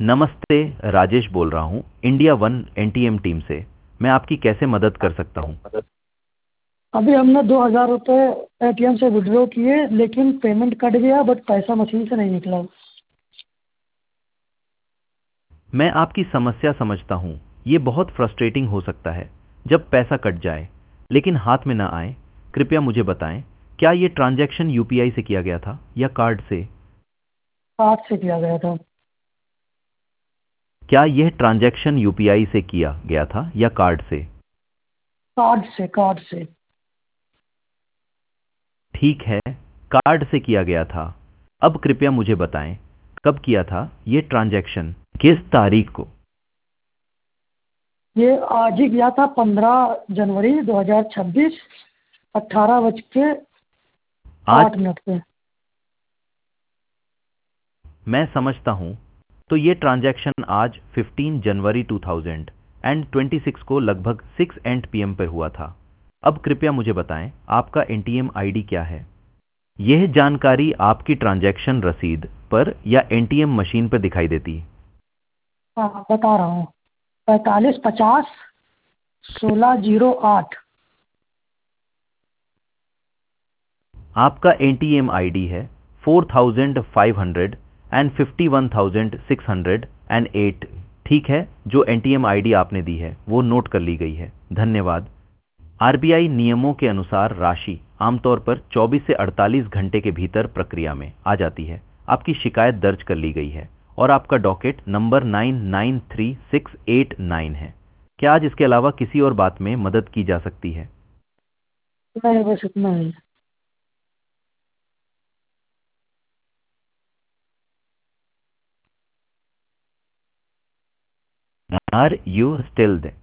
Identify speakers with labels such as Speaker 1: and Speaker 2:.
Speaker 1: नमस्ते। राजेश बोल रहा हूँ इंडिया वन एनटीएम टीम से। मैं आपकी कैसे मदद कर सकता हूँ?
Speaker 2: अभी हमने 2,000 रुपये एटीएम से विड्रॉ किए, लेकिन पेमेंट कट गया, बट पैसा मशीन से नहीं निकला।
Speaker 1: मैं आपकी समस्या समझता हूँ। ये बहुत फ्रस्ट्रेटिंग हो सकता है जब पैसा कट जाए लेकिन हाथ में ना आए। कृपया मुझे बताएं, क्या ये ट्रांजैक्शन यूपीआई से किया गया था या कार्ड से?
Speaker 2: कार्ड से किया गया था।
Speaker 1: क्या यह ट्रांजैक्शन यूपीआई से किया गया था या कार्ड से?
Speaker 2: कार्ड से।
Speaker 1: ठीक है, कार्ड से किया गया था। अब कृपया मुझे बताएं, कब किया था ये ट्रांजैक्शन, किस तारीख को?
Speaker 2: ये आज ही किया था, 15 जनवरी 2026, 18 बज के 8
Speaker 1: आज?
Speaker 2: मिनट पे।
Speaker 1: मैं समझता हूँ। तो ये ट्रांजैक्शन आज 15 जनवरी 2026 को लगभग 6 एंड पीएम पर हुआ था। अब कृपया मुझे बताएं, आपका एनटीएम आईडी क्या है? यह जानकारी आपकी ट्रांजैक्शन रसीद पर या एनटीएम मशीन पर दिखाई देती है?
Speaker 2: हाँ, बता रहा हूँ। 4550 1608।
Speaker 1: आपका एनटीएम आईडी है 4500 एंड 51,608। ठीक है, जो एनटीएम आईडी आपने दी है वो नोट कर ली गई है। धन्यवाद। आरबीआई नियमों के अनुसार राशि आमतौर पर 24 से 48 घंटे के भीतर प्रक्रिया में आ जाती है। आपकी शिकायत दर्ज कर ली गई है और आपका डॉकेट नंबर 993689 है। क्या आज इसके अलावा किसी और बात में मदद की जा सकती है?
Speaker 2: नहीं, बस इतना ही।
Speaker 1: Are you still